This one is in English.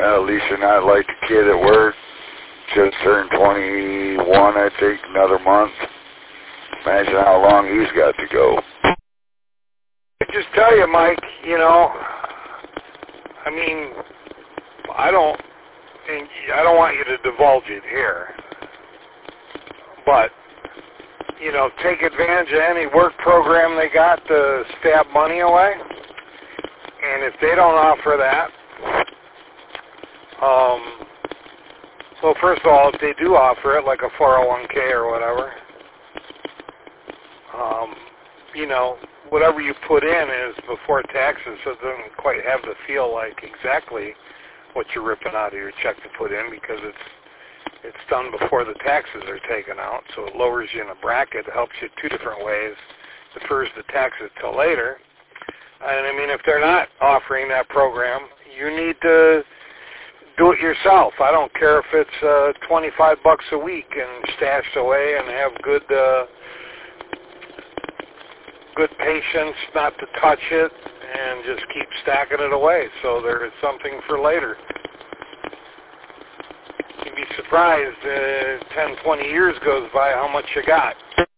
At least you're not like the kid at work, just turned 21, I think, another month. Imagine how long he's got to go. I just tell you, Mike, you know, I mean, I don't want you to divulge it here, but, you know, take advantage of any work program they got to stab money away, and if they don't offer that, well, first of all, if they do offer it, like a 401k or whatever, you know, whatever you put in is before taxes, so it doesn't quite have the feel like exactly what you're ripping out of your check to put in, because it's done before the taxes are taken out, so it lowers you in a bracket. It helps you two different ways. Defers the taxes till later. And I mean, if they're not offering that program, you need to do it yourself. I don't care if it's $25 a week and stashed away and have good patience not to touch it and just keep stacking it away so there is something for later. You'd be surprised 10, 20 years goes by how much you got.